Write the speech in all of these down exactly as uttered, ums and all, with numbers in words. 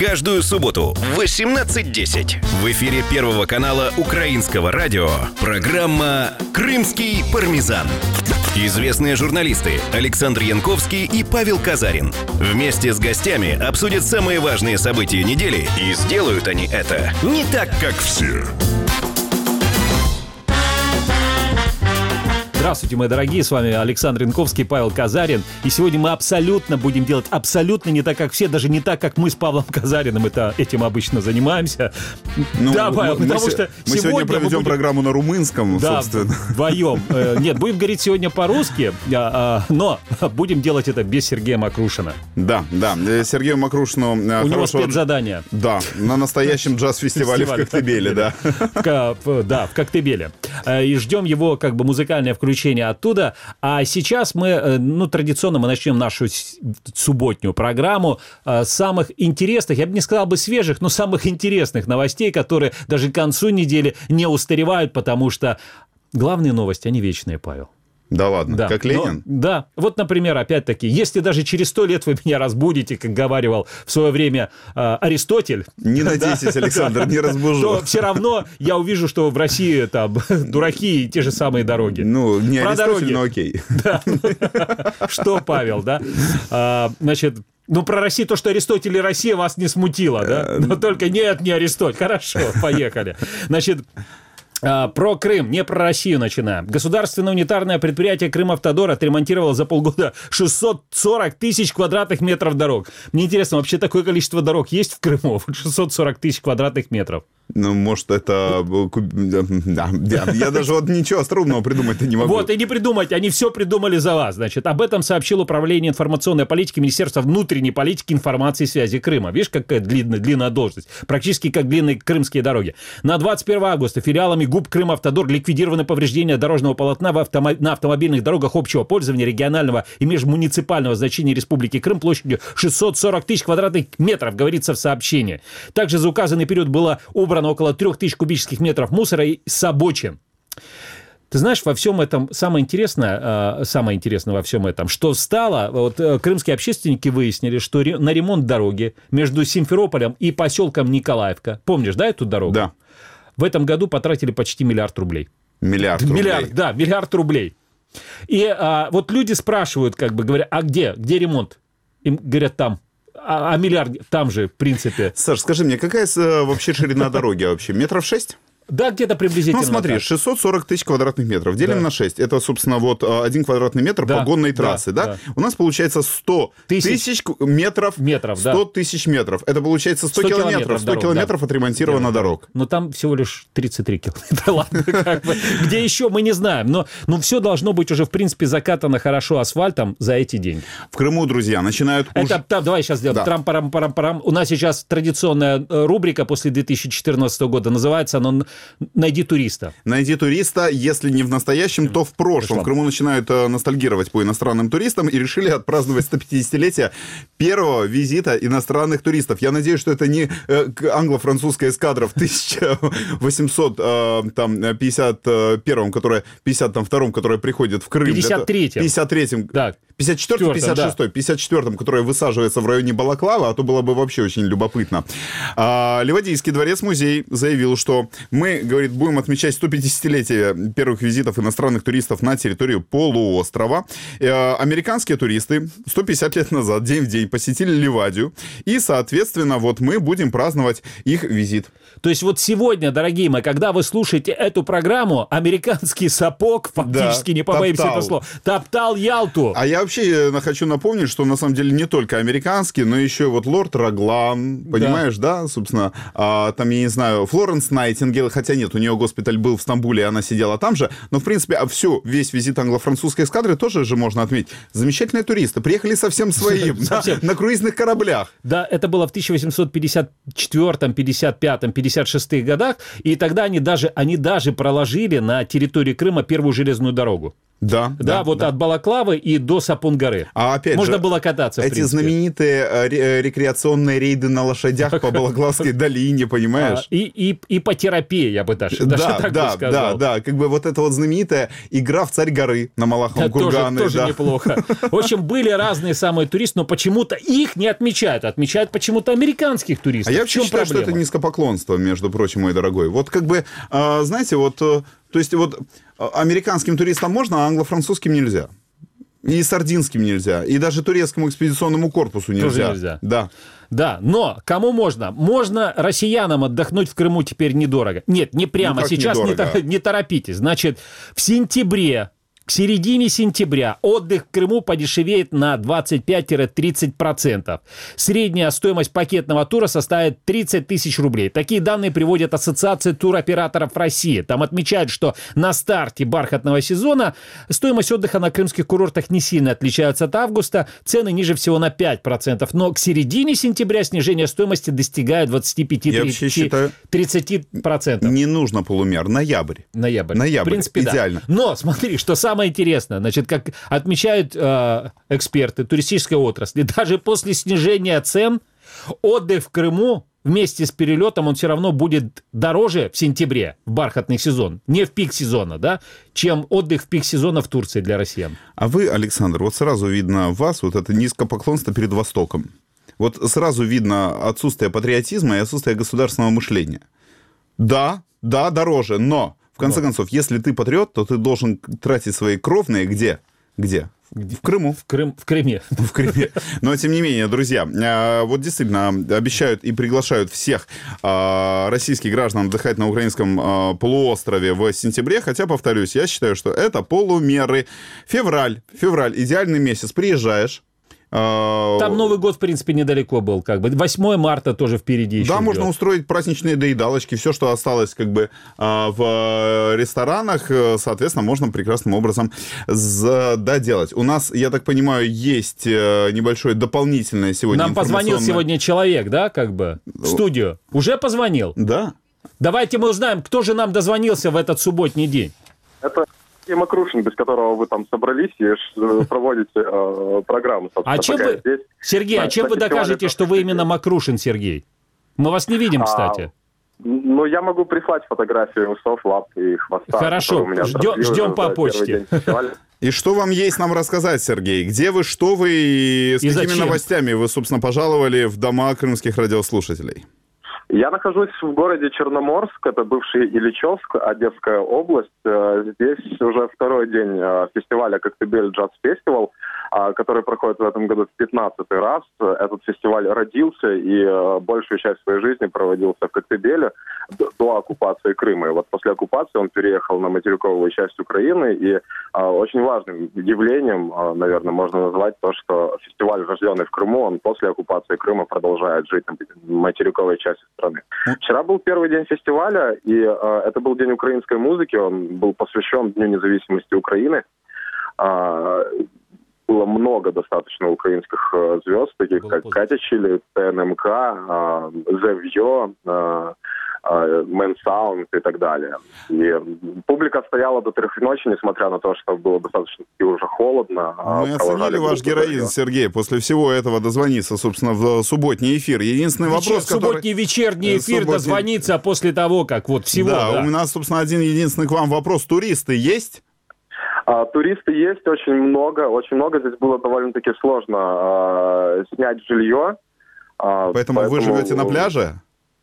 Каждую субботу в восемнадцать десять в эфире Первого канала Украинского радио программа «Крымский пармезан». Известные журналисты Александр Янковский и Павел Казарин вместе с гостями обсудят самые важные события недели, и сделают они это не так, как все. Здравствуйте, мои дорогие, с вами Александр Янковский, Павел Казарин. И сегодня мы абсолютно будем делать абсолютно не так, как все, даже не так, как мы с Павлом Казариным это, этим обычно занимаемся. Ну, да, Павел, мы, потому мы, что мы сегодня проведем будем... программу на румынском, да, собственно. вдвоем. Нет, будем говорить сегодня по-русски, но будем делать это без Сергея Макрушина. Да, да, Сергею Макрушину... У хорошего... него спецзадание. Да, на настоящем джаз-фестивале в Коктебеле, да. Да, в Коктебеле. И ждем его как бы музыкальное включение оттуда. А сейчас мы, ну, традиционно мы начнем нашу субботнюю программу с самых интересных, я бы не сказал бы свежих, но самых интересных новостей, которые даже к концу недели не устаревают, потому что главные новости, они вечные, Павел. Да ладно, да. Как Ленин? Но, да. Вот, например, опять-таки, если даже через сто лет вы меня разбудите, как говаривал в свое время э, Аристотель... Не надейтесь, Александр, не разбужу. То все равно я увижу, что в России там дураки и те же самые дороги. Ну, не Аристотель, но окей. Что, Павел, да? Значит... Ну, про Россию, то, что Аристотель и Россия вас не смутило, да? Но только нет, не Аристотель. Хорошо, поехали. Значит... Про Крым, не про Россию начинаем. Государственное унитарное предприятие «Крымавтодор» отремонтировало за полгода шестьсот сорок тысяч квадратных метров дорог. Мне интересно, вообще такое количество дорог есть в Крыму? шестьсот сорок тысяч квадратных метров. Ну, может, это... Да, я, я даже вот ничего остроумного придумать-то не могу. Вот, и не придумать, они все придумали за вас. Значит, об этом сообщил Управление информационной политики Министерства внутренней политики, информации и связи Крыма. Видишь, какая длинная, длинная должность. Практически как длинные крымские дороги. На двадцать первое августа филиалами ГУП «Крымавтодор» ликвидированы повреждения дорожного полотна в автомо... на автомобильных дорогах общего пользования регионального и межмуниципального значения Республики Крым площадью шестьсот сорок тысяч квадратных метров, говорится в сообщении. Также за указанный период было убрано около трех тысяч кубических метров мусора и собочин. Ты знаешь, во всем этом самое интересное, самое интересное во всем этом, что стало, вот крымские общественники выяснили, что на ремонт дороги между Симферополем и поселком Николаевка, помнишь, да, эту дорогу? Да. В этом году потратили почти миллиард рублей. Миллиард рублей? Миллиард, да, миллиард рублей. И а, вот люди спрашивают, как бы, говорят, а где, где ремонт? Им говорят, там. А, а миллиард там же, в принципе. Саш, скажи мне, какая вообще ширина дороги вообще? Метров шесть? Да, где-то приблизительно. Ну, смотри, так. шестьсот сорок тысяч квадратных метров делим да. на шесть. Это, собственно, вот один квадратный метр да, погонной трассы, да, да? да? У нас получается сто тысяч метров, метров сто тысяч метров. Это получается сто, сто километров. сто километров да. отремонтировано да. дорог. Но там всего лишь тридцать три километра. Ладно, как бы. Где еще, мы не знаем. Но, но все должно быть уже, в принципе, закатано хорошо асфальтом за эти деньги. В Крыму, друзья, начинают... Это, уж... там, давай сейчас сделаем. Да. Трам-парам-парам-парам. У нас сейчас традиционная рубрика после две тысячи четырнадцатого года. Называется она «Найди туриста». Найди туриста, если не в настоящем, то в прошлом. В Крыму начинают э, ностальгировать по иностранным туристам и решили отпраздновать сто пятидесятилетие первого визита иностранных туристов. Я надеюсь, что это не э, англо-французская эскадра в тысяча восемьсот пятьдесят первом, которая, пятьдесят втором, которая приходит в Крым. пятьдесят третьем. пятьдесят третьем. Да. пятьдесят четвёртом, пятьдесят шестом, да. пятьдесят четвёртом, которая высаживается в районе Балаклава, а то было бы вообще очень любопытно. А, Ливадийский дворец-музей заявил, что мы, говорит, будем отмечать сто пятидесятилетие первых визитов иностранных туристов на территорию полуострова. А, американские туристы сто пятьдесят лет назад, день в день, посетили Ливадию, и, соответственно, вот мы будем праздновать их визит. То есть вот сегодня, дорогие мои, когда вы слушаете эту программу, американский сапог, фактически, да, не побоимся этого слова, топтал Ялту. А я вообще хочу напомнить, что на самом деле не только американский, но еще вот лорд Раглан, понимаешь, да, да собственно, а, там, я не знаю, Флоренс Найтингейл, хотя нет, у нее госпиталь был в Стамбуле, она сидела там же, но, в принципе, а все, весь визит англо-французской эскадры тоже же можно отметить. Замечательные туристы, приехали совсем своим, на круизных кораблях. Да, это было в тысяча восемьсот пятьдесят четвёртом, пятьдесят пятом, пятьдесят шестом годах, и тогда они даже, они даже проложили на территории Крыма первую железную дорогу. Да, да, да вот да. от Балаклавы и до Сапун-горы. А опять Можно же, было кататься, в эти принципе. знаменитые рекреационные рейды на лошадях по Балаклавской долине, понимаешь? И, и, и по терапии, я бы даже, даже да, так да, бы сказал. Да, да, как бы вот эта вот знаменитая игра в Царь горы на Малаховом кургане. Тоже, тоже да. неплохо. В общем, были разные самые туристы, но почему-то их не отмечают. Отмечают почему-то американских туристов. А я в чем считаю, проблема? что это низкопоклонство, между прочим, мой дорогой. Вот как бы, знаете, вот, то есть вот американским туристам можно, а англо-французским нельзя. И сардинским нельзя. И даже турецкому экспедиционному корпусу нельзя. Тоже нельзя. Да. Да, но кому можно? Можно россиянам отдохнуть в Крыму теперь недорого. Нет, не прямо Ну, сейчас, не, недорого? не торопитесь. Значит, в сентябре, к середине сентября отдых в Крыму подешевеет на двадцать пять - тридцать процентов. Средняя стоимость пакетного тура составит тридцать тысяч рублей. Такие данные приводит Ассоциация туроператоров России. Там отмечают, что на старте бархатного сезона стоимость отдыха на крымских курортах не сильно отличается от августа. Цены ниже всего на пять процентов. Но к середине сентября снижение стоимости достигает двадцать пять - тридцать процентов. Не нужно полумер. Ноябрь. Ноябрь. Ноябрь. В принципе, идеально. Да. Но смотри, что самое интересное, значит, как отмечают э, эксперты туристической отрасли, даже после снижения цен отдых в Крыму вместе с перелетом он все равно будет дороже в сентябре, в бархатный сезон, не в пик сезона, да, чем отдых в пик сезона в Турции для россиян. А вы, Александр, вот сразу видно в вас вот это низкопоклонство перед Востоком. Вот сразу видно отсутствие патриотизма и отсутствие государственного мышления. Да, да, дороже, но... В конце вот. концов, если ты патриот, то ты должен тратить свои кровные где? Где? В Крыму. В, Крым, в Крыме. В Крыме. Но, тем не менее, друзья, вот действительно обещают и приглашают всех российских граждан отдыхать на украинском полуострове в сентябре. Хотя, повторюсь, я считаю, что это полумеры. Февраль. Февраль. Идеальный месяц. Приезжаешь. Там Новый год, в принципе, недалеко был, как бы. восьмое марта тоже впереди еще Да, идет. можно устроить праздничные доедалочки, все, что осталось, как бы, в ресторанах, соответственно, можно прекрасным образом доделать. У нас, я так понимаю, есть небольшое дополнительное сегодня Нам позвонил информационное... сегодня человек, да, как бы, в студию. Уже позвонил? Да. Давайте мы узнаем, кто же нам дозвонился в этот субботний день. Это Сергей Макрушин, без которого вы там собрались и проводите э, программу. А чем вы, здесь, Сергей, на, а чем вы докажете, что вы именно Макрушин, Сергей? Мы вас не видим, кстати. А, ну, я могу прислать фотографии усов, лап и хвоста. Хорошо, ждем, ждем по почте. И что вам есть нам рассказать, Сергей? Где вы, что вы и с и какими зачем? новостями вы, собственно, пожаловали в дома крымских радиослушателей? Я нахожусь в городе Черноморск, это бывший Ильичевск, Одесская область. Здесь уже второй день фестиваля «Коктебель Джаз Фестивал», который проходит в этом году в пятнадцатый раз. Этот фестиваль родился и большую часть своей жизни проводился в Коктебеле до оккупации Крыма. И вот после оккупации он переехал на материковую часть Украины, и очень важным явлением, наверное, можно назвать то, что фестиваль, рожденный в Крыму, он после оккупации Крыма продолжает жить на материковой части страны. Вчера был первый день фестиваля, и э, это был день украинской музыки, он был посвящен Дню независимости Украины. Э, было много достаточно украинских э, звезд, таких было как Катя Чили, ТНМК, э, Зевьё, э, Мэн Саунд и так далее. И публика стояла до трех ночи, несмотря на то, что было достаточно и уже холодно. Мы оценили ваш героизм, Сергей. После всего этого дозвониться, собственно, в субботний эфир. Единственный Вечер, вопрос, который... Субботний вечерний эфир субботний... дозвониться после того, как вот всего... Да, да, у нас, собственно, один единственный к вам вопрос. Туристы есть? А, туристы есть, очень много. Очень много. Здесь было довольно-таки сложно а, снять жилье. А, поэтому, поэтому вы живете на пляже?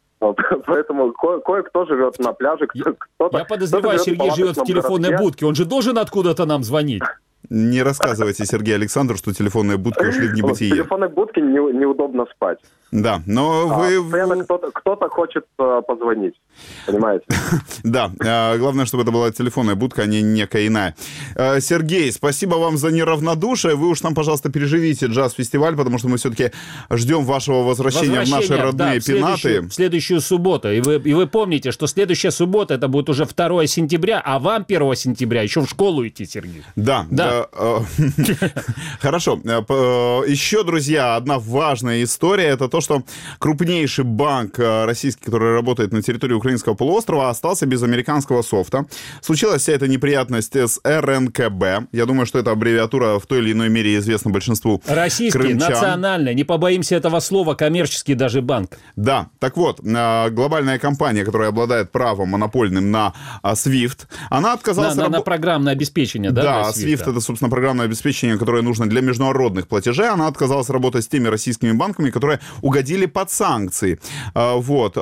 Поэтому ко- кое-кто живет на пляже, кто-то... Я подозреваю, кто-то Сергей живет в телефонной городке. будке. Он же должен откуда-то нам звонить. Не рассказывайте, Сергей Александру, что телефонные будки ушли в небытие. В телефонной будке не, неудобно спать. Да, но а, вы... Кто-то, кто-то хочет uh, позвонить, понимаете? Да, главное, чтобы это была телефонная будка, а не некая иная. Сергей, спасибо вам за неравнодушие. Вы уж там, пожалуйста, переживите джаз-фестиваль, потому что мы все-таки ждем вашего возвращения, возвращения в наши родные да, в пенаты. Следующую, в следующую субботу. И вы, и вы помните, что следующая суббота, это будет уже второе сентября, а вам первого сентября еще в школу идти, Сергей. Да, да. Хорошо. Еще, друзья, одна важная история. Это то, что крупнейший банк российский, который работает на территории украинского полуострова, остался без американского софта. Случилась вся эта неприятность с эр эн ка бэ. Я думаю, что эта аббревиатура в той или иной мере известна большинству российский, крымчан. национальный, не побоимся этого слова, коммерческий даже банк. Да, так вот, глобальная компания, которая обладает правом монопольным на свифт, она отказалась... На, на, раб... на программное обеспечение, да? Да, свифт это, собственно, программное обеспечение, которое нужно для международных платежей. Она отказалась работать с теми российскими банками, которые угодили под санкции. Вот.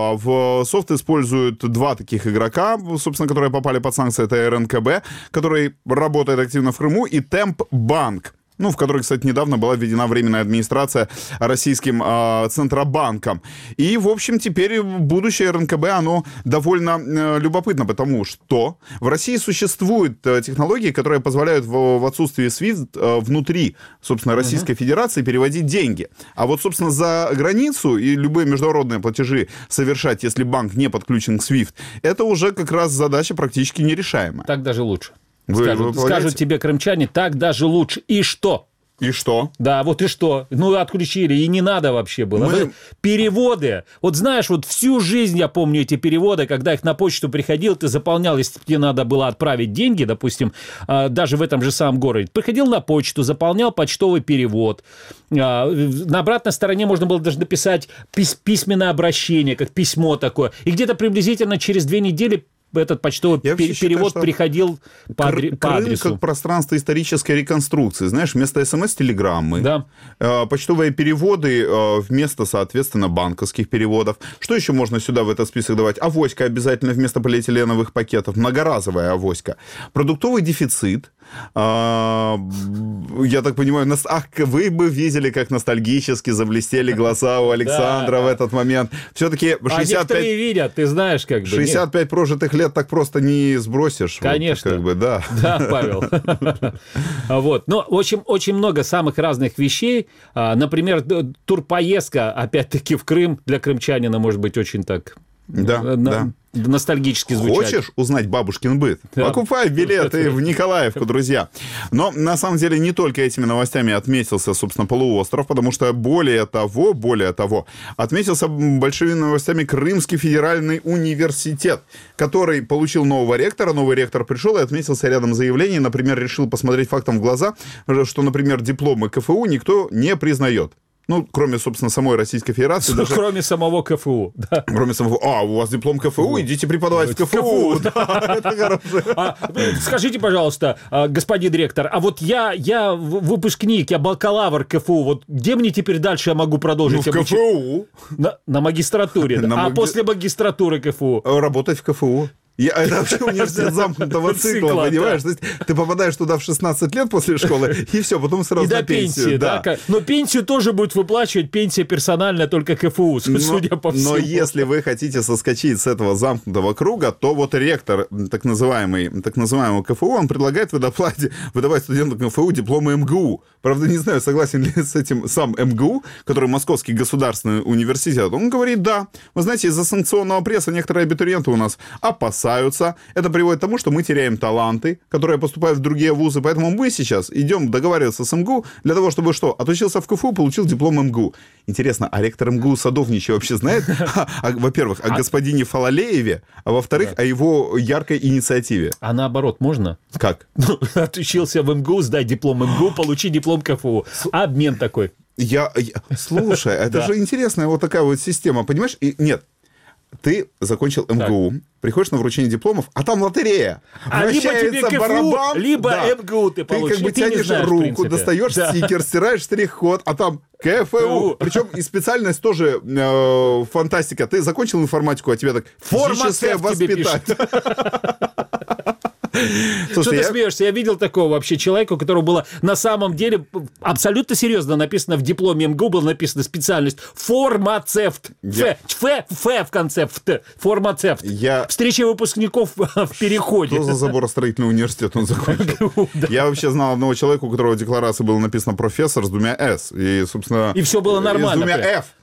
В софт используют два таких игрока, собственно, которые попали под санкции. Это эр эн ка бэ, который работает активно в Крыму, и Темпбанк, ну, в которой, кстати, недавно была введена временная администрация российским э, Центробанком. И, в общем, теперь будущее эр эн ка бэ, оно довольно э, любопытно, потому что в России существуют э, технологии, которые позволяют в, в отсутствии свифт э, внутри, собственно, Российской uh-huh. Федерации переводить деньги. А вот, собственно, за границу и любые международные платежи совершать, если банк не подключен к свифт, это уже как раз задача практически нерешаемая. Так даже лучше. Вы, скажут, вы скажут тебе крымчане, так даже лучше. И что? И что? Да, вот и что? Ну, отключили, и не надо вообще было. Мы... Переводы. Вот знаешь, вот всю жизнь я помню эти переводы, когда их на почту приходил, ты заполнял, если тебе надо было отправить деньги, допустим, даже в этом же самом городе. Приходил на почту, заполнял почтовый перевод. На обратной стороне можно было даже написать письменное обращение, как письмо такое. И где-то приблизительно через две недели этот почтовый пер- перевод считаю, приходил по, адре- по адресу. Крым как пространство исторической реконструкции. Знаешь, вместо смс-телеграммы, да. э, почтовые переводы э, вместо, соответственно, банковских переводов. Что еще можно сюда в этот список давать? Авоська обязательно вместо полиэтиленовых пакетов. Многоразовая авоська. Продуктовый дефицит. Э, я так понимаю, нас... Ах, вы бы видели, как ностальгически заблестели глаза у Александра в этот момент. Все-таки шестьдесят пять... А некоторые видят, ты знаешь, как бы. шестьдесят пять прожитых лет так просто не сбросишь. Конечно. Вот, как бы, да. Да, Павел. Вот. Но очень, очень много самых разных вещей. Например, турпоездка, опять-таки, в Крым для крымчанина может быть очень так... Да, да. Ностальгически звучать. Хочешь узнать бабушкин быт? Да. Покупай билеты в Николаевку, друзья. Но, на самом деле, не только этими новостями отметился, собственно, полуостров, потому что, более того, более того, отметился большими новостями Крымский федеральный университет, который получил нового ректора. Новый ректор пришел и отметился рядом заявлений. Например, решил посмотреть фактам в глаза, что, например, дипломы ка эф у никто не признает. Ну, кроме, собственно, самой Российской Федерации. Даже... Кроме самого ка эф у. Да. Кроме самого... А, у вас диплом ка эф у, идите преподавать в ка эф у. Да, это хорошо. А, скажите, пожалуйста, господин директор, а вот я, я выпускник, я бакалавр ка эф у, вот где мне теперь дальше я могу продолжить? Ну, в ка эф у. На, на магистратуре. Да. На а маги... после магистратуры ка эф у? Работать в ка эф у. Я, это вообще университет замкнутого цикла, цикла, понимаешь? Да. То есть ты попадаешь туда в шестнадцать лет после школы, и все, потом сразу и на до пенсию. пенсии, да. да. Но пенсию тоже будет выплачивать пенсия персональная только ка эф у, но, судя по всему. Но если вы хотите соскочить с этого замкнутого круга, то вот ректор так называемый, так называемого ка эф у, он предлагает выдавать, выдавать студентам ка эф у дипломы эм гэ у. Правда, не знаю, согласен ли с этим сам эм гэ у, который Московский государственный университет. Он говорит, да, вы знаете, из-за санкционного пресса некоторые абитуриенты у нас опасаются. Это приводит к тому, что мы теряем таланты, которые поступают в другие вузы. Поэтому мы сейчас идем договариваться с эм гэ у для того, чтобы что? Отучился в ка эф у, получил диплом эм гэ у. Интересно, а ректор эм гэ у Садовничий вообще знает, во-первых, о господине Фалалееве, а во-вторых, о его яркой инициативе? А наоборот, можно? Как? Отучился в эм гэ у, сдай диплом эм гэ у, получи диплом ка эф у. Обмен такой. Я, я... Слушай, это же интересная вот такая вот система, понимаешь? И нет. Ты закончил эм гэ у, так. приходишь на вручение дипломов, а там лотерея. А либо тебе ка эф у, барабан, либо да. эм гэ у ты получишь. Ты как бы ты тянешь знаешь, руку, достаешь да. стикер, стираешь штрих-код, а там ка эф у. Причем и специальность тоже э, фантастика. Ты закончил информатику, а тебе так физическое воспитание. Слушай, что ты я... смеешься? Я видел такого вообще человека, у которого было на самом деле абсолютно серьезно написано в дипломе эм гэ у, было написано специальность фармацевт. Я... Ф, Ф, Ф в конце, Ф, фармацевт. Я... Встреча выпускников в переходе. Что за заборостроительный университет он закончил? Я вообще знал одного человека, у которого в декларации было написано профессор с двумя «с». И, собственно... И все было нормально. С двумя «ф».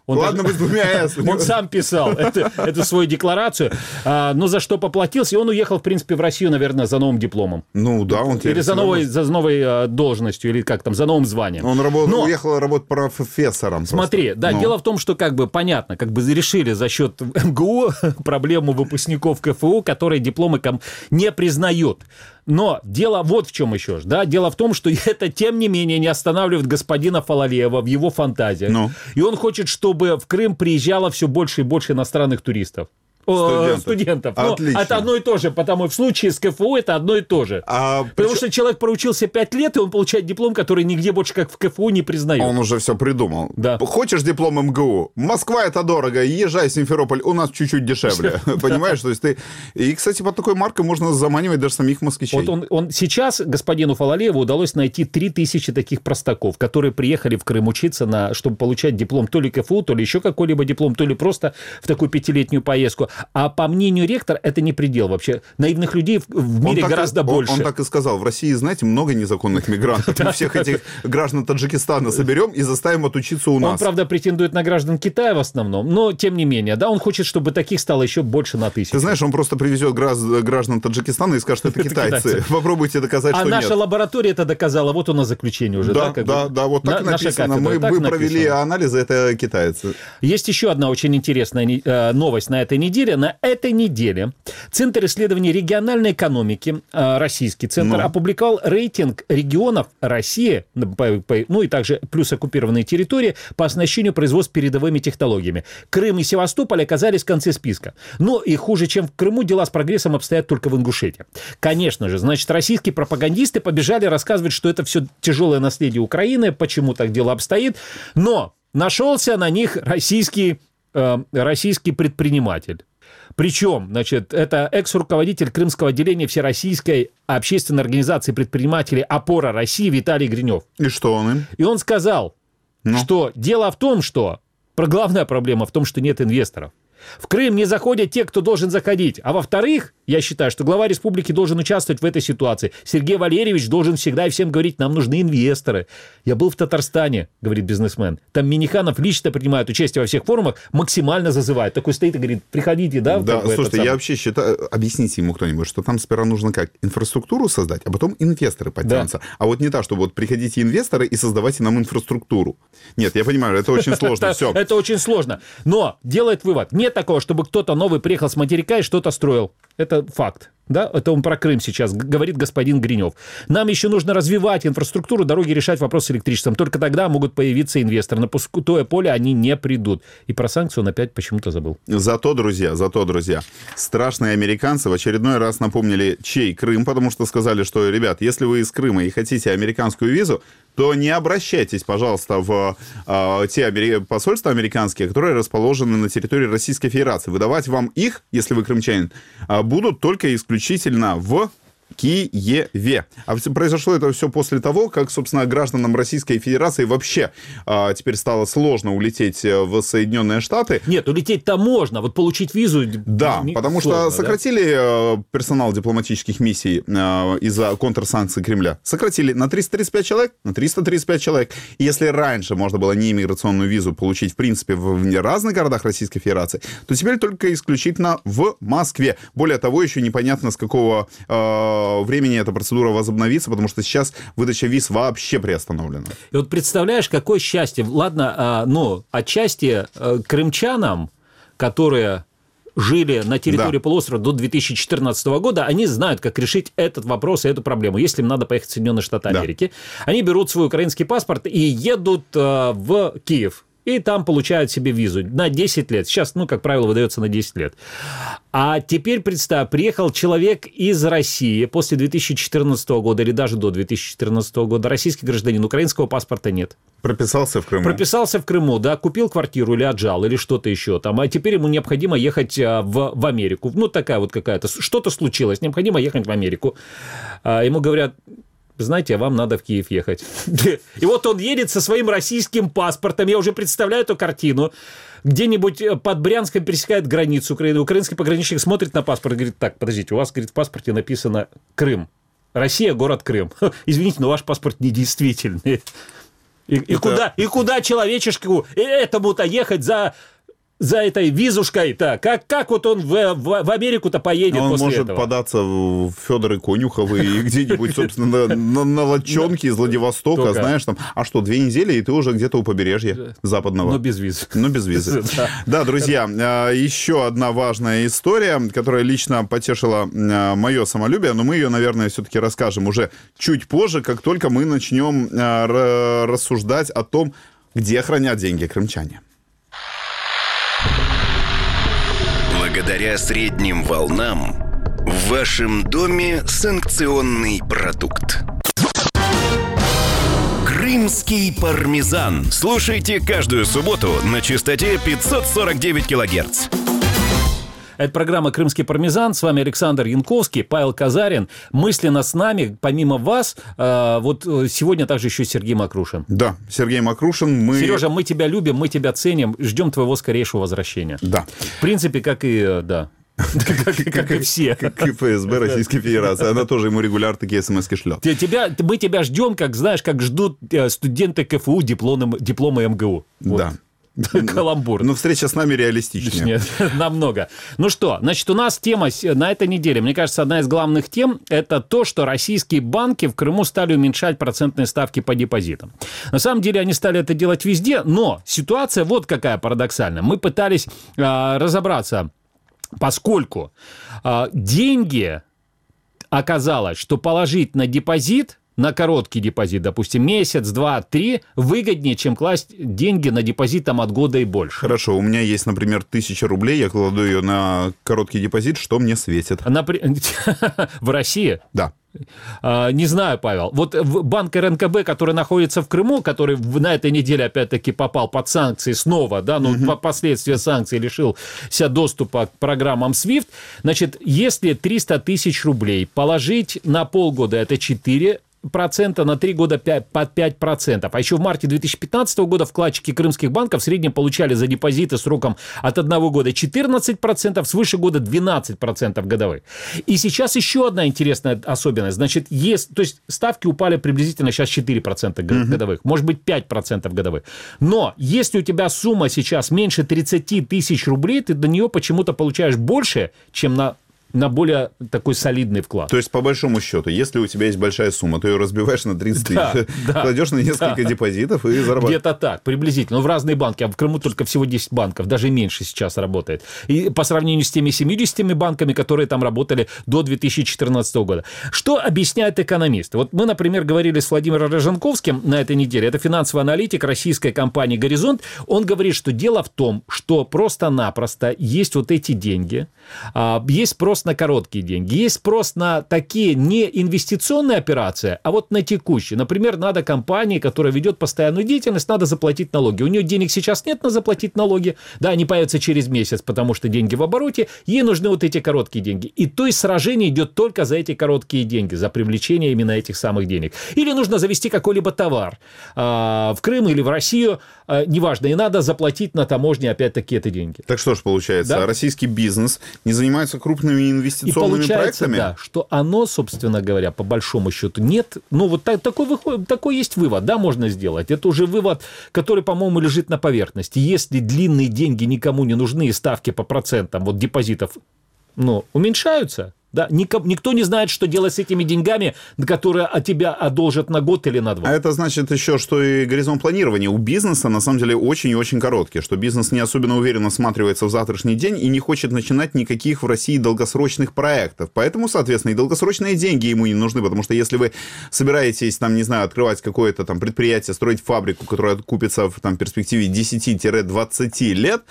Он Ладно, даже, мы с двумя «с». Он сам писал это, эту свою декларацию, а, но за что поплатился, и он уехал, в принципе, в Россию, наверное, за новым дипломом. Ну да, он Или за новой, за новой а, должностью, или как там, за новым званием. Он работал, но, уехал работать профессором. Смотри, просто. да, ну. дело в том, что как бы понятно, как бы решили за счет эм гэ у проблему выпускников ка эф у, которые дипломы не признают. Но дело вот в чем еще. Да? Дело в том, что это, тем не менее, не останавливает господина Фалалеева в его фантазиях. Ну. И он хочет, чтобы в Крым приезжало все больше и больше иностранных туристов. Студентов. студентов. Но это одно и то же, потому в случае с ка эф у это одно и то же. А потому причем... что человек проучился пять лет, и он получает диплом, который нигде больше, как в ка эф у, не признают. Он уже все придумал. Да. Хочешь диплом эм гэ у? Москва это дорого, езжай в Симферополь, у нас чуть-чуть дешевле. Понимаешь? То есть ты... И, кстати, под такой маркой можно заманивать даже самих москвичей. Вот он, он сейчас господину Фалалееву удалось найти три тысячи таких простаков, которые приехали в Крым учиться, на, чтобы получать диплом то ли ка эф у, то ли еще какой-либо диплом, то ли просто в такую пятилетнюю поездку. А по мнению ректора, это не предел вообще. Наивных людей в, в мире гораздо и, больше. Он, он так и сказал. В России, знаете, много незаконных мигрантов. Мы всех этих граждан Таджикистана соберем и заставим отучиться у нас. Он, правда, претендует на граждан Китая в основном, но тем не менее. Да, он хочет, чтобы таких стало еще больше на тысячу. Ты знаешь, он просто привезет граждан Таджикистана и скажет, что это китайцы. Попробуйте доказать, что нет. А наша лаборатория это доказала. Вот у нас заключение уже. Да, да, да. Вот так написано. Мы провели анализы, это китайцы. Есть еще одна очень интересная новость на этой неделе. На этой неделе Центр исследований региональной экономики, российский центр, ну. опубликовал рейтинг регионов России, ну и также плюс оккупированные территории, по оснащению производств передовыми технологиями. Крым и Севастополь оказались в конце списка. Но и хуже, чем в Крыму, дела с прогрессом обстоят только в Ингушетии. Конечно же, значит, российские пропагандисты побежали рассказывать, что это все тяжелое наследие Украины, почему так дело обстоит, но нашелся на них российский, э, российский предприниматель. Причем, значит, это экс-руководитель крымского отделения Всероссийской общественной организации предпринимателей «Опора России» Виталий Гринев. И что он им? И он сказал, ну? что дело в том, что главная проблема в том, что нет инвесторов. В Крым не заходят те, кто должен заходить. А во-вторых, я считаю, что глава республики должен участвовать в этой ситуации. Сергей Валерьевич должен всегда и всем говорить, нам нужны инвесторы. Я был в Татарстане, говорит бизнесмен. Там Миниханов лично принимает участие во всех форумах, максимально зазывает. Такой стоит и говорит, приходите, да? Да, слушайте, я вообще считаю, объясните ему кто-нибудь, что там сперва нужно как? Инфраструктуру создать, а потом инвесторы подтянутся. Да. А вот не так, чтобы вот приходите инвесторы и создавайте нам инфраструктуру. Нет, я понимаю, это очень сложно. Все. Это очень сложно. Но делает вывод. Нет такого, чтобы кто-то новый приехал с материка и что-то строил. Это факт. Да? Это он про Крым сейчас говорит господин Гринев. Нам еще нужно развивать инфраструктуру, дороги, решать вопрос с электричеством. Только тогда могут появиться инвесторы. На пустое поле они не придут. И про санкцию он опять почему-то забыл. Зато, друзья, зато, друзья, страшные американцы в очередной раз напомнили, чей Крым, потому что сказали, что, ребят, если вы из Крыма и хотите американскую визу, то не обращайтесь, пожалуйста, в э, те амери... посольства американские, которые расположены на территории Российской Федерации. Выдавать вам их, если вы крымчанин, э, будут только исключительно в Киеве. А произошло это все после того, как, собственно, гражданам Российской Федерации вообще а, теперь стало сложно улететь в Соединенные Штаты. Нет, улететь-то можно, вот получить визу... Да, потому сложно, что сократили да? персонал дипломатических миссий а, из-за контрсанкций Кремля. Сократили на триста тридцать пять человек, на триста тридцать пять человек. И если раньше можно было неиммиграционную визу получить, в принципе, в разных городах Российской Федерации, то теперь только исключительно в Москве. Более того, еще непонятно, с какого... А, времени эта процедура возобновится, потому что сейчас выдача виз вообще приостановлена. И вот представляешь, какое счастье. Ладно, ну, отчасти крымчанам, которые жили на территории да. полуострова до две тысячи четырнадцатого года, они знают, как решить этот вопрос и эту проблему. Если им надо поехать в Соединенные Штаты Америки, да. они берут свой украинский паспорт и едут в Киев. И там получают себе визу на десять лет. Сейчас, ну, как правило, выдается на десять лет. А теперь, представь, приехал человек из России после две тысячи четырнадцатого года или даже до две тысячи четырнадцатого года, российский гражданин, украинского паспорта нет. Прописался в Крыму. Прописался в Крыму, да, купил квартиру или отжал, или что-то еще там. А теперь ему необходимо ехать в, в Америку. Ну, такая вот какая-то, что-то случилось, необходимо ехать в Америку. А ему говорят... знаете, вам надо в Киев ехать. И вот он едет со своим российским паспортом, я уже представляю эту картину, где-нибудь под Брянском пересекает границу Украины, украинский пограничник смотрит на паспорт и говорит, так, подождите, у вас, говорит, в паспорте написано Крым. Россия, город Крым. Извините, но ваш паспорт недействительный. И, и, это... куда, и куда человечешку этому-то ехать за... за этой визушкой-то, как, как вот он в, в, в Америку-то поедет он после этого? Он этого? может податься в Фёдоры Конюховы и где-нибудь, собственно, на, на, на лодчонке из Владивостока, Только... знаешь, там, а что, две недели, и ты уже где-то у побережья западного. Но без виз. Но без визы. Да, друзья, еще одна важная история, которая лично потешила мое самолюбие, но мы ее, наверное, все-таки расскажем уже чуть позже, как только мы начнем рассуждать о том, где хранят деньги крымчане. Благодаря средним волнам в вашем доме санкционный продукт. Крымский пармезан. Слушайте каждую субботу на частоте пятьсот сорок девять килогерц. Это программа «Крымский пармезан». С вами Александр Янковский, Павел Казарин. Мысленно с нами, помимо вас, э, вот сегодня также еще Сергей Макрушин. Да, Сергей Макрушин. Мы... Сережа, мы тебя любим, мы тебя ценим, ждем твоего скорейшего возвращения. Да. В принципе, как и, да, как и все. Как и ФСБ Российской Федерации. Она тоже ему регулярно такие смс-ки шлет. Мы тебя ждем, как, знаешь, как ждут студенты КФУ дипломы МГУ. Да. Каламбур. Но встреча с нами реалистичнее. Намного. Ну что, значит, у нас тема на этой неделе, мне кажется, одна из главных тем, это то, что российские банки в Крыму стали уменьшать процентные ставки по депозитам. На самом деле они стали это делать везде, но ситуация вот какая парадоксальная. Мы пытались а, разобраться, поскольку а, деньги оказалось, что положить на депозит, на короткий депозит, допустим, месяц, два, три, выгоднее, чем класть деньги на депозит там, от года и больше. Хорошо, у меня есть, например, тысяча рублей, я кладу ее на короткий депозит, что мне светит? В России? Да. Не знаю, Павел. Вот банк эр эн ка бэ, который находится в Крыму, который на этой неделе опять-таки попал под санкции снова, да, ну, угу. Последствия санкций лишился доступа к программам свифт. Значит, если триста тысяч рублей положить на полгода, это четыре процента, на три года под пять процентов. А еще в марте две тысячи пятнадцатого года вкладчики крымских банков в среднем получали за депозиты сроком от одного года четырнадцать процентов, свыше года двенадцать процентов годовых. И сейчас еще одна интересная особенность. Значит, есть, то есть ставки упали приблизительно сейчас четыре процента годовых, может быть пять процентов годовых. Но если у тебя сумма сейчас меньше тридцать тысяч рублей, ты до нее почему-то получаешь больше, чем на на более такой солидный вклад. То есть, по большому счету, если у тебя есть большая сумма, ты ее разбиваешь на тридцать тысяч, да, да, кладешь на несколько да. депозитов и зарабатываешь. Где-то так, приблизительно. Но в разные банки. А в Крыму только всего десять банков, даже меньше сейчас работает. И по сравнению с теми семьюдесятью банками, которые там работали до две тысячи четырнадцатого года. Что объясняют экономисты? Вот мы, например, говорили с Владимиром Роженковским на этой неделе. Это финансовый аналитик российской компании «Горизонт». Он говорит, что дело в том, что просто-напросто есть вот эти деньги, есть просто на короткие деньги. Есть спрос на такие не инвестиционные операции, а вот на текущие. Например, надо компании, которая ведет постоянную деятельность, надо заплатить налоги. У нее денег сейчас нет на заплатить налоги. Да, они появятся через месяц, потому что деньги в обороте. Ей нужны вот эти короткие деньги. И то есть сражение идет только за эти короткие деньги, за привлечение именно этих самых денег. Или нужно завести какой-либо товар а, в Крым или в Россию, а, неважно, и надо заплатить на таможне опять-таки это деньги. Так что ж получается, да? Российский бизнес не занимается крупными инвестиционными и получается, проектами? Да, что оно, собственно говоря, по большому счету нет. Ну, вот так, такой, выход, такой есть вывод, да, можно сделать. Это уже вывод, который, по-моему, лежит на поверхности. Если длинные деньги никому не нужны, и ставки по процентам вот депозитов, ну, уменьшаются, да, никто не знает, что делать с этими деньгами, которые от тебя одолжат на год или на два. А это значит еще, что и горизонт планирования у бизнеса на самом деле очень и очень короткий, что бизнес не особенно уверенно всматривается в завтрашний день и не хочет начинать никаких в России долгосрочных проектов. Поэтому, соответственно, и долгосрочные деньги ему не нужны, потому что если вы собираетесь, там, не знаю, открывать какое-то там предприятие, строить фабрику, которая окупится в там, перспективе десять-двадцать лет,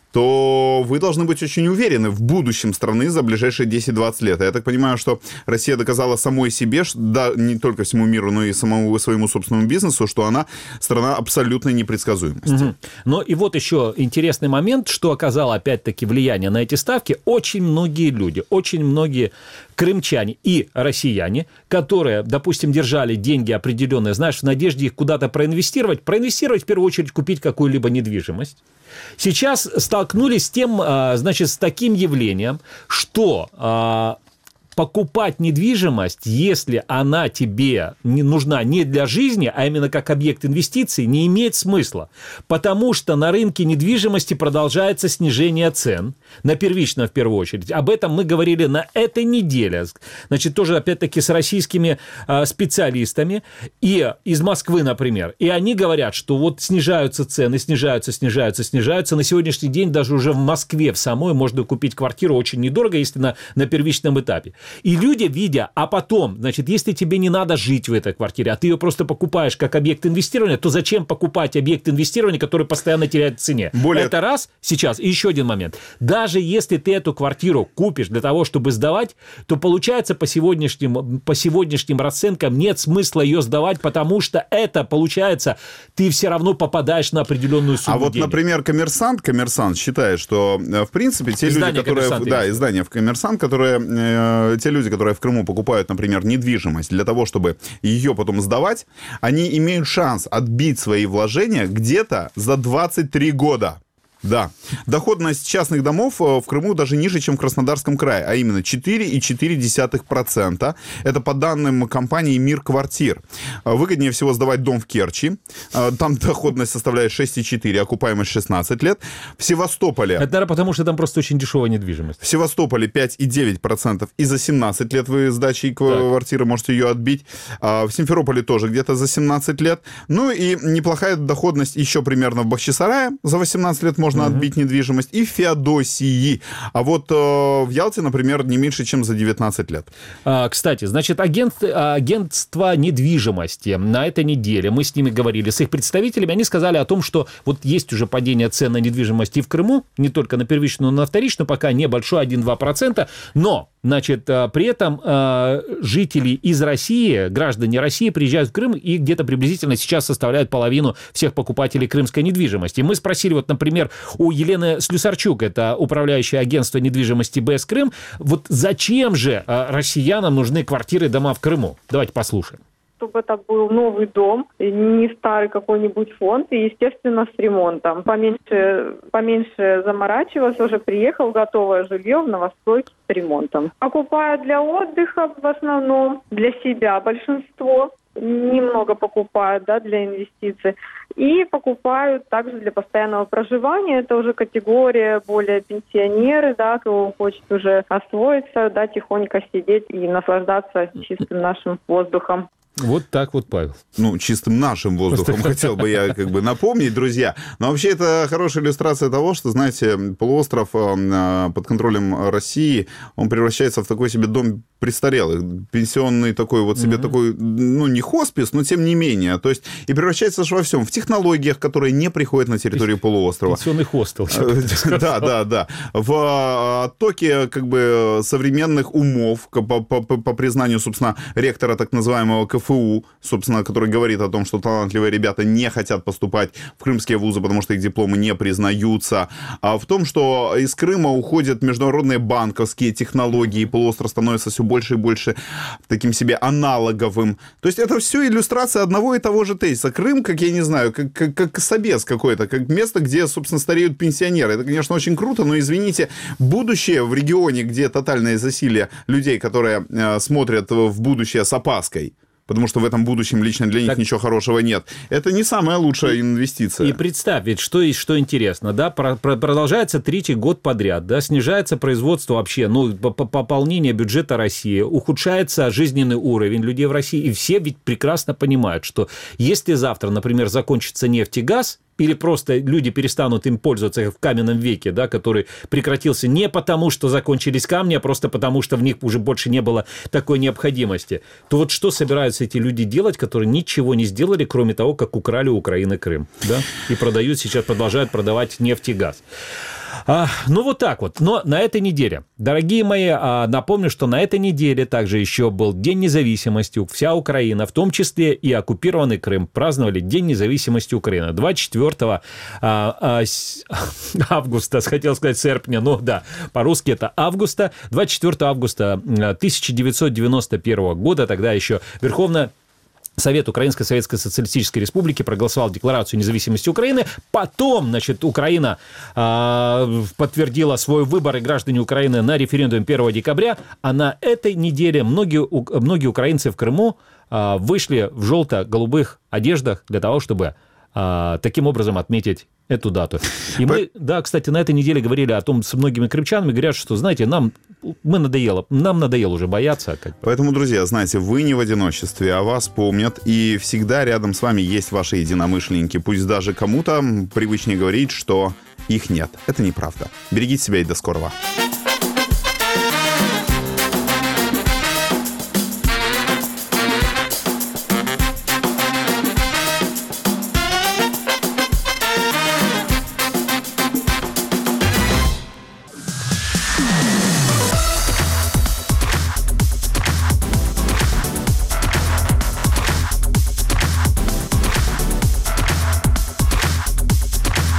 то вы должны быть очень уверены в будущем страны за ближайшие десять-двадцать лет. Я так понимаю, что Россия доказала самой себе, что, да, не только всему миру, но и самому своему собственному бизнесу, что она страна абсолютной непредсказуемости. Угу. Ну и вот еще интересный момент, что оказало опять-таки влияние на эти ставки. Очень многие люди, очень многие крымчане и россияне, которые, допустим, держали деньги определенные, знаешь, в надежде их куда-то проинвестировать, проинвестировать в первую очередь, купить какую-либо недвижимость, сейчас столкнулись с тем, значит, с таким явлением, что покупать недвижимость, если она тебе не нужна не для жизни, а именно как объект инвестиций, не имеет смысла. Потому что на рынке недвижимости продолжается снижение цен, на первичном в первую очередь. Об этом мы говорили на этой неделе. Значит, тоже опять-таки с российскими э, специалистами и из Москвы, например. И они говорят, что вот снижаются цены, снижаются, снижаются, снижаются. На сегодняшний день даже уже в Москве в самой можно купить квартиру очень недорого, если на, на первичном этапе. И люди, видя, а потом, значит, если тебе не надо жить в этой квартире, а ты ее просто покупаешь как объект инвестирования, то зачем покупать объект инвестирования, который постоянно теряет в цене? Более... Это раз сейчас. И еще один момент. Даже если ты эту квартиру купишь для того, чтобы сдавать, то получается по сегодняшним, по сегодняшним расценкам нет смысла ее сдавать, потому что это, получается, ты все равно попадаешь на определенную сумму А вот, денег. например, коммерсант, коммерсант считает, что, в принципе, те издание люди, которые... Да, издание в коммерсант, которые... Э, те люди, которые в Крыму покупают, например, недвижимость для того, чтобы ее потом сдавать, они имеют шанс отбить свои вложения где-то за двадцать три года. Да. Доходность частных домов в Крыму даже ниже, чем в Краснодарском крае, а именно четыре целых четыре десятых процента. Это по данным компании «Мир Квартир». Выгоднее всего сдавать дом в Керчи. Там доходность составляет шесть целых четыре десятых, окупаемость шестнадцать лет. В Севастополе... Это, наверное, потому что там просто очень дешевая недвижимость. В Севастополе пять целых девять десятых процента. И за семнадцать лет вы сдачей квартиры можете ее отбить. В Симферополе тоже где-то за семнадцать лет. Ну и неплохая доходность еще примерно в Бахчисарае. За восемнадцать лет можно можно отбить недвижимость, и в Феодосии. А вот э, в Ялте, например, не меньше, чем за девятнадцать лет. А, кстати, значит, агент, агентство недвижимости на этой неделе, мы с ними говорили, с их представителями, они сказали о том, что вот есть уже падение цен на недвижимость и в Крыму, не только на первичную, но и на вторичную, пока небольшое, один-два процента, но... Значит, при этом жители из России, граждане России приезжают в Крым и где-то приблизительно сейчас составляют половину всех покупателей крымской недвижимости. Мы спросили, вот, например, у Елены Слюсарчук, это управляющее агентство недвижимости БС Крым, вот зачем же россиянам нужны квартиры и дома в Крыму? Давайте послушаем. Чтобы это был новый дом, не старый какой-нибудь фонд, и, естественно, с ремонтом. Поменьше, поменьше заморачиваться, уже приехал, готовое жилье в новостройке с ремонтом. Покупают для отдыха в основном, для себя большинство. Немного покупают, да, для инвестиций. И покупают также для постоянного проживания. Это уже категория более пенсионеры, да, кто хочет уже освоиться, да, тихонько сидеть и наслаждаться чистым нашим воздухом. Вот так вот, Павел. Ну, чистым нашим воздухом хотел бы я как бы напомнить, друзья. Но вообще это хорошая иллюстрация того, что, знаете, полуостров под контролем России, он превращается в такой себе дом престарелых, пенсионный такой вот себе mm-hmm. такой, ну, не хоспис, но тем не менее. То есть и превращается же во всем. В технологиях, которые не приходят на территорию полуострова. Пенсионный хостел. Да, да, да. В оттоке как бы современных умов, по, по, по признанию, собственно, ректора так называемого КФУ, собственно, который говорит о том, что талантливые ребята не хотят поступать в крымские вузы, потому что их дипломы не признаются. А в том, что из Крыма уходят международные банковские технологии, полуостров становится все больше и больше таким себе аналоговым. То есть это все иллюстрация одного и того же тезиса. Крым, как я не знаю, как, как, как собес какой-то, как место, где, собственно, стареют пенсионеры. Это, конечно, очень круто, но, извините, будущее в регионе, где тотальное засилие людей, которые э, смотрят в будущее с опаской, потому что в этом будущем лично для них так... ничего хорошего нет. Это не самая лучшая и, инвестиция. И представь, ведь что, что интересно, да, про, про, продолжается третий год подряд, да, снижается производство вообще, ну, пополнение бюджета России, ухудшается жизненный уровень людей в России, и все ведь прекрасно понимают, что если завтра, например, закончится нефть и газ, или просто люди перестанут им пользоваться в каменном веке, да, который прекратился не потому, что закончились камни, а просто потому, что в них уже больше не было такой необходимости, то вот что собираются эти люди делать, которые ничего не сделали, кроме того, как украли у Украины Крым, да, и продают сейчас, продолжают продавать нефть и газ. А, ну, вот так вот. Но на этой неделе, дорогие мои, а, напомню, что на этой неделе также еще был День независимости. Вся Украина, в том числе и оккупированный Крым, праздновали День независимости Украины. двадцать четвёртого августа, хотел сказать серпня, ну да, по-русски это августа, двадцать четвёртого августа тысяча девятьсот девяносто первого года, тогда еще Верховная Совет Украинской Советской Социалистической Республики проголосовал декларацию независимости Украины. Потом, значит, Украина э, подтвердила свой выбор, и граждане Украины на референдуме первого декабря. А на этой неделе многие, многие украинцы в Крыму э, вышли в желто-голубых одеждах для того, чтобы э, таким образом отметить эту дату. И мы, да, кстати, на этой неделе говорили о том с многими крымчанами, говорят, что, знаете, нам, мы надоело, нам надоело уже бояться. Как... Поэтому, друзья, знаете, вы не в одиночестве, о вас помнят, и всегда рядом с вами есть ваши единомышленники. Пусть даже кому-то привычнее говорить, что их нет. Это неправда. Берегите себя и до скорого.